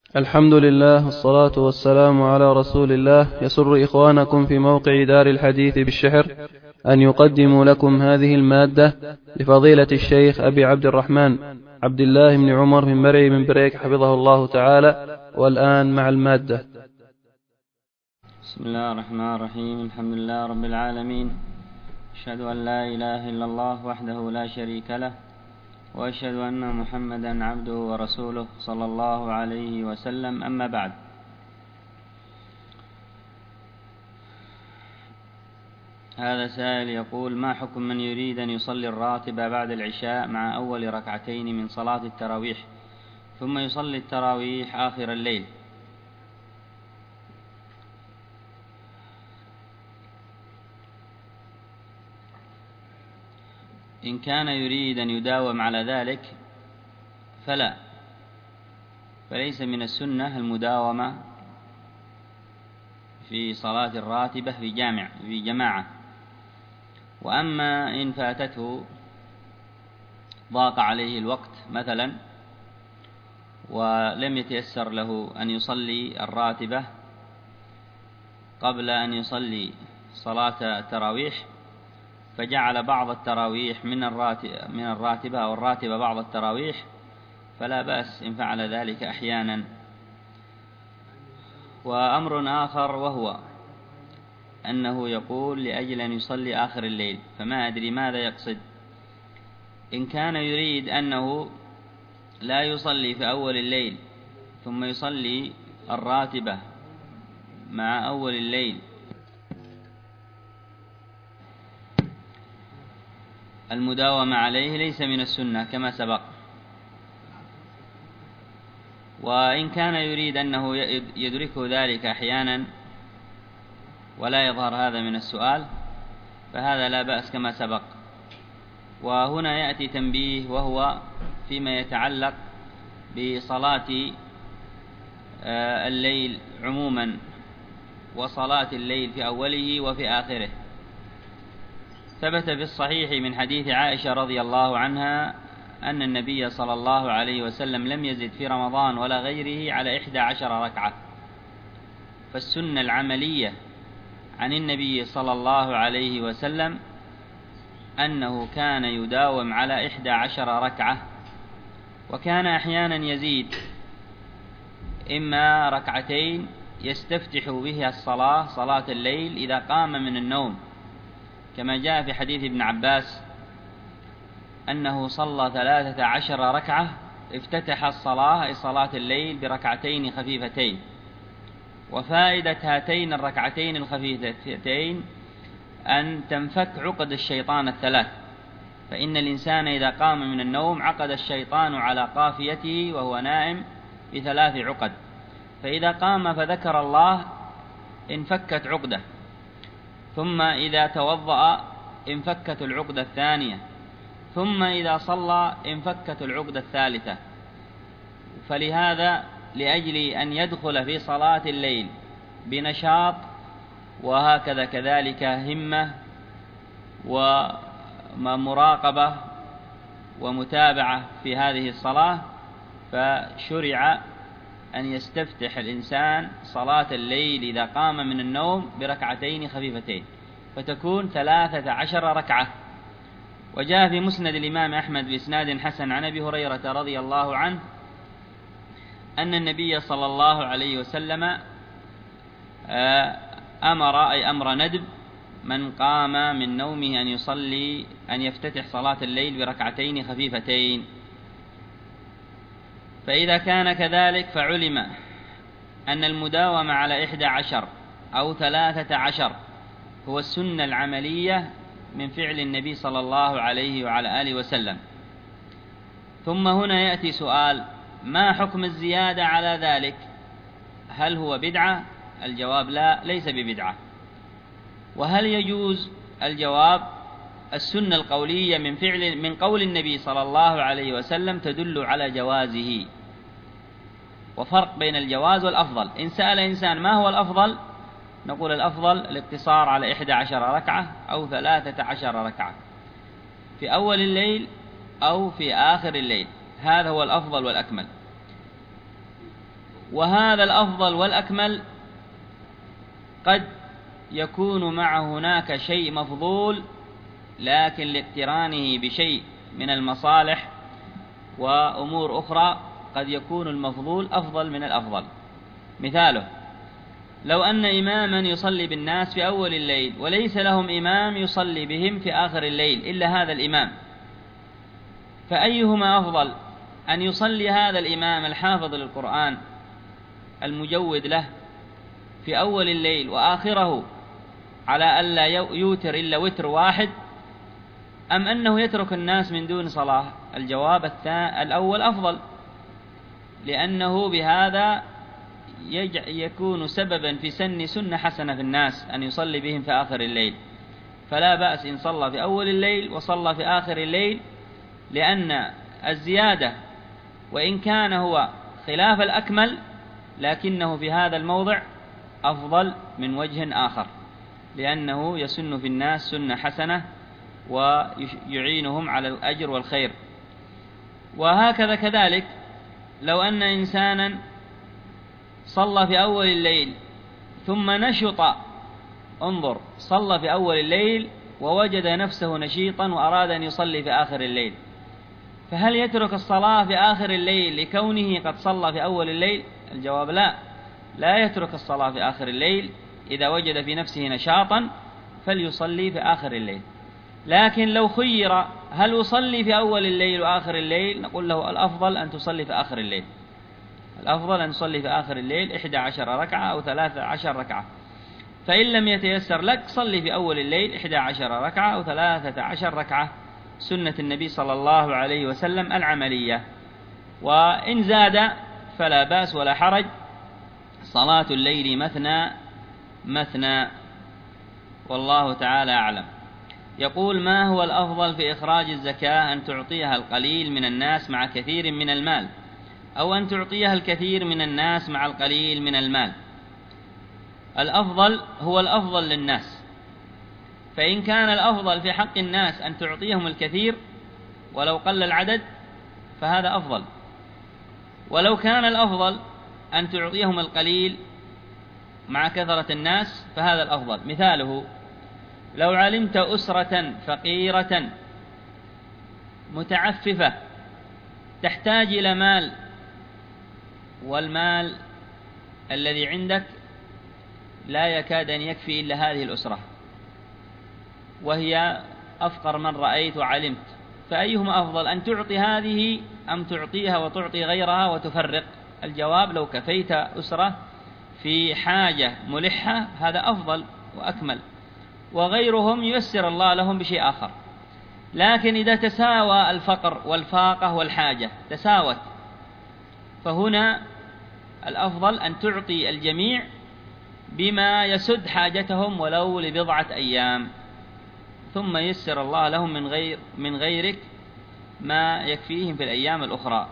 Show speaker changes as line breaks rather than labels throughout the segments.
الحمد لله والصلاة والسلام على رسول الله. يسر إخوانكم في موقع دار الحديث بالشحر أن يقدموا لكم هذه المادة لفضيلة الشيخ أبي عبد الرحمن عبد الله بن عمر بن مرعي بن بريك حفظه الله تعالى. والآن مع المادة.
بسم الله الرحمن الرحيم. الحمد لله رب العالمين، أشهد أن لا إله إلا الله وحده لا شريك له، وأشهد أن محمدا عبده ورسوله صلى الله عليه وسلم. أما بعد، هذا سائل يقول: ما حكم من يريد أن يصلي الراتب بعد العشاء مع أول ركعتين من صلاة التراويح ثم يصلي التراويح آخر الليل؟ إن كان يريد أن يداوم على ذلك فلا، فليس من السنة المداومة في صلاة الراتبة في جماعة. وأما إن فاتته، ضاق عليه الوقت مثلا ولم يتيسر له أن يصلي الراتبة قبل أن يصلي صلاة التراويح، فجعل بعض التراويح من الراتبة أو الراتبة بعض التراويح، فلا بأس إن فعل ذلك أحيانا. وأمر آخر وهو أنه يقول لأجل أن يصلي آخر الليل، فما أدري ماذا يقصد. إن كان يريد أنه لا يصلي في أول الليل ثم يصلي الراتبة مع أول الليل، المداومة عليه ليس من السنة كما سبق. وإن كان يريد أنه يدركه ذلك أحيانا ولا يظهر هذا من السؤال، فهذا لا بأس كما سبق. وهنا يأتي تنبيه، وهو فيما يتعلق بصلاة الليل عموما وصلاة الليل في أوله وفي آخره. ثبت في الصحيح من حديث عائشة رضي الله عنها أن النبي صلى الله عليه وسلم لم يزد في رمضان ولا غيره على 11 ركعة. فالسنة العملية عن النبي صلى الله عليه وسلم أنه كان يداوم على 11 ركعة، وكان أحيانا يزيد، إما ركعتين يستفتح بها صلاة الليل إذا قام من النوم، كما جاء في حديث ابن عباس أنه صلى 13 ركعة افتتح الصلاة أي صلاة الليل بركعتين خفيفتين. وفائدة هاتين الركعتين الخفيفتين أن تنفك عقد الشيطان الثلاث، فإن الإنسان إذا قام من النوم عقد الشيطان على قافيته وهو نائم ب3 عقد، فإذا قام فذكر الله انفكت عقده، ثم إذا توضأ انفكت العقدة الثانية، ثم إذا صلى انفكت العقدة الثالثة. فلهذا لأجل أن يدخل في صلاة الليل بنشاط وهكذا كذلك همة ومراقبة ومتابعة في هذه الصلاة، فشرع أن يستفتح الإنسان صلاة الليل إذا قام من النوم بركعتين خفيفتين، فتكون 13 ركعة. وجاء في مسند الإمام أحمد بإسناد حسن عن أبي هريرة رضي الله عنه أن النبي صلى الله عليه وسلم أمر ندب من قام من نومه أن يفتتح صلاة الليل بركعتين خفيفتين. فإذا كان كذلك فعلم أن المداومة على 11 أو 13 هو السنة العملية من فعل النبي صلى الله عليه وعلى آله وسلم. ثم هنا يأتي سؤال: ما حكم الزيادة على ذلك؟ هل هو بدعة؟ الجواب: لا، ليس ببدعة. وهل يجوز؟ الجواب: السنة القولية من قول النبي صلى الله عليه وسلم تدل على جوازه. وفرق بين الجواز والأفضل. إن سأل إنسان ما هو الأفضل، نقول الأفضل الاقتصار على 11 ركعة أو 13 ركعة في أول الليل أو في آخر الليل، هذا هو الأفضل والأكمل. وهذا الأفضل والأكمل قد يكون مع هناك شيء مفضول، لكن لاقترانه بشيء من المصالح وأمور أخرى قد يكون المفضول أفضل من الأفضل. مثاله: لو أن إماما يصلي بالناس في أول الليل وليس لهم إمام يصلي بهم في آخر الليل إلا هذا الإمام، فأيهما أفضل؟ أن يصلي هذا الإمام الحافظ للقرآن المجود له في أول الليل وآخره على ألا يوتر إلا وتر واحد، أم أنه يترك الناس من دون صلاة؟ الجواب الأول أفضل، لأنه بهذا يكون سببا في سن سنة حسنة في الناس أن يصلي بهم في آخر الليل، فلا بأس إن صلى في أول الليل وصلى في آخر الليل، لأن الزيادة وإن كان هو خلاف الأكمل لكنه في هذا الموضع أفضل من وجه آخر، لأنه يسن في الناس سنة حسنة ويعينهم على الأجر والخير. وهكذا كذلك لو أن إنسانا صلى في أول الليل ثم نشط، انظر، صلى في أول الليل ووجد نفسه نشيطا وأراد أن يصلي في آخر الليل، فهل يترك الصلاة في آخر الليل لكونه قد صلى في أول الليل؟ الجواب لا يترك الصلاة في آخر الليل. إذا وجد في نفسه نشاطا فليصلي في آخر الليل. لكن لو خير هل يصلي في أول الليل وآخر الليل، نقول له الأفضل أن تصلي في آخر الليل، الأفضل أن تصلي في آخر الليل 11 ركعة أو 13 ركعة. فإن لم يتيسر لك صلي في أول الليل 11 ركعة أو 13 ركعة، سنة النبي صلى الله عليه وسلم العملية. وإن زاد فلا بأس ولا حرج، صلاة الليل مثنى مثنى، والله تعالى أعلم. يقول: ما هو الأفضل في إخراج الزكاة؟ أن تعطيها القليل من الناس مع كثير من المال، أو أن تعطيها الكثير من الناس مع القليل من المال؟ الأفضل هو الأفضل للناس، فإن كان الأفضل في حق الناس أن تعطيهم الكثير ولو قل العدد فهذا أفضل، ولو كان الأفضل أن تعطيهم القليل مع كثرة الناس فهذا الأفضل. مثاله: لو علمت أسرة فقيرة متعففة تحتاج إلى مال، والمال الذي عندك لا يكاد أن يكفي إلا هذه الأسرة، وهي أفقر من رأيت وعلمت، فأيهما أفضل، أن تعطي هذه أم تعطيها وتعطي غيرها وتفرق؟ الجواب: لو كفيت أسرة في حاجة ملحة هذا أفضل وأكمل، وغيرهم ييسر الله لهم بشيء آخر. لكن إذا تساوى الفقر والفاقة والحاجة تساوت، فهنا الأفضل أن تعطي الجميع بما يسد حاجتهم ولو لبضعة أيام، ثم يسر الله لهم من غيرك ما يكفيهم في الأيام الأخرى.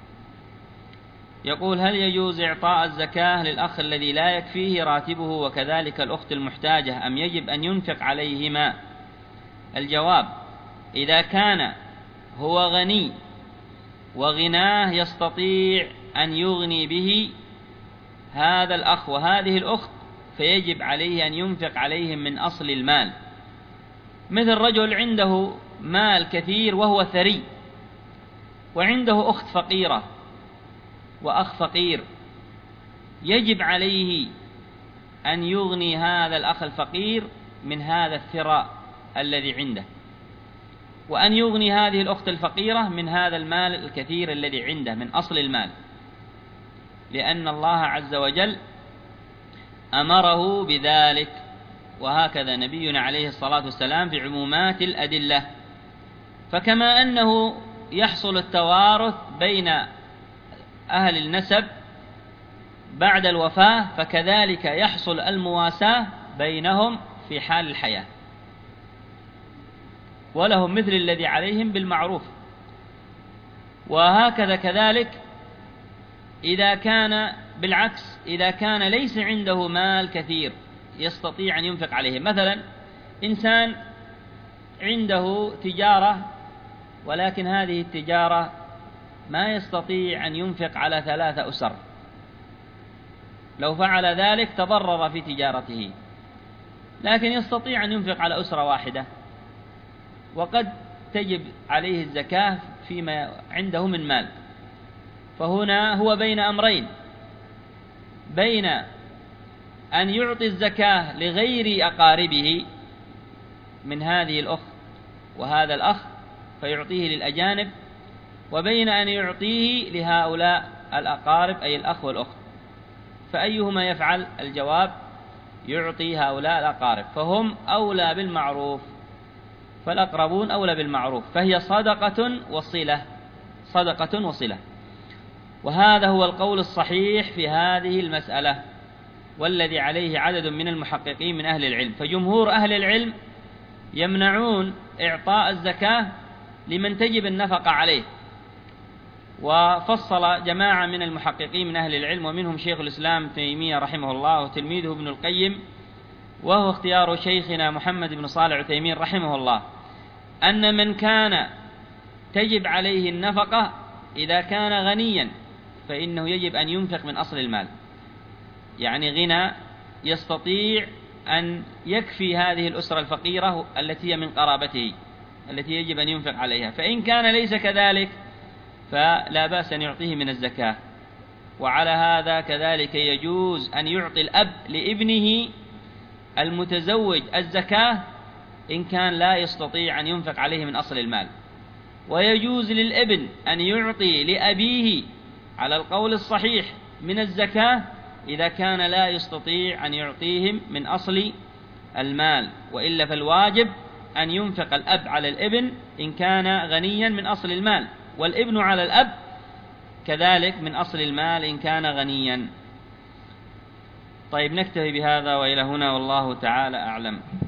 يقول: هل يجوز إعطاء الزكاة للأخ الذي لا يكفيه راتبه وكذلك الأخت المحتاجة، أم يجب أن ينفق عليهما؟ الجواب: إذا كان هو غني وغناه يستطيع أن يغني به هذا الأخ وهذه الأخت فيجب عليه أن ينفق عليهم من أصل المال. مثل رجل عنده مال كثير وهو ثري، وعنده أخت فقيرة وأخ فقير، يجب عليه أن يغني هذا الأخ الفقير من هذا الثراء الذي عنده، وأن يغني هذه الأخت الفقيرة من هذا المال الكثير الذي عنده من أصل المال، لأن الله عز وجل أمره بذلك. وهكذا نبينا عليه الصلاة والسلام في عمومات الأدلة. فكما أنه يحصل التوارث بين أهل النسب بعد الوفاة، فكذلك يحصل المواساة بينهم في حال الحياة، ولهم مثل الذي عليهم بالمعروف. وهكذا كذلك إذا كان بالعكس، إذا كان ليس عنده مال كثير يستطيع أن ينفق عليه، مثلا إنسان عنده تجارة ولكن هذه التجارة ما يستطيع أن ينفق على 3 أسر، لو فعل ذلك تضرر في تجارته، لكن يستطيع أن ينفق على أسرة واحدة، وقد تجب عليه الزكاة فيما عنده من مال. فهنا هو بين أمرين، بين أن يعطي الزكاة لغير أقاربه من هذه الأخت وهذا الأخ فيعطيه للأجانب، وبين أن يعطيه لهؤلاء الأقارب أي الأخ والأخت. فأيهما يفعل؟ الجواب يعطي هؤلاء الأقارب، فهم أولى بالمعروف، فالأقربون أولى بالمعروف، فهي صدقة وصلة، صدقة وصلة. وهذا هو القول الصحيح في هذه المسألة، والذي عليه عدد من المحققين من أهل العلم. فجمهور أهل العلم يمنعون إعطاء الزكاة لمن تجب النفقة عليه، وفصل جماعة من المحققين من أهل العلم، ومنهم شيخ الإسلام تيمية رحمه الله وتلميذه ابن القيم، وهو اختيار شيخنا محمد بن صالح عثيمين رحمه الله، أن من كان تجب عليه النفقة إذا كان غنيا فإنه يجب أن ينفق من أصل المال، يعني غنى يستطيع أن يكفي هذه الأسرة الفقيرة التي هي من قرابته التي يجب أن ينفق عليها. فإن كان ليس كذلك فلا بأس أن يعطيه من الزكاة. وعلى هذا كذلك يجوز أن يعطي الأب لابنه المتزوج الزكاة إن كان لا يستطيع أن ينفق عليه من أصل المال، ويجوز للابن أن يعطي لأبيه على القول الصحيح من الزكاة إذا كان لا يستطيع أن يعطيهم من أصل المال، وإلا فالواجب أن ينفق الأب على الابن إن كان غنيا من أصل المال، والابن على الأب كذلك من أصل المال إن كان غنيا. طيب، نكتفي بهذا وإلى هنا، والله تعالى أعلم.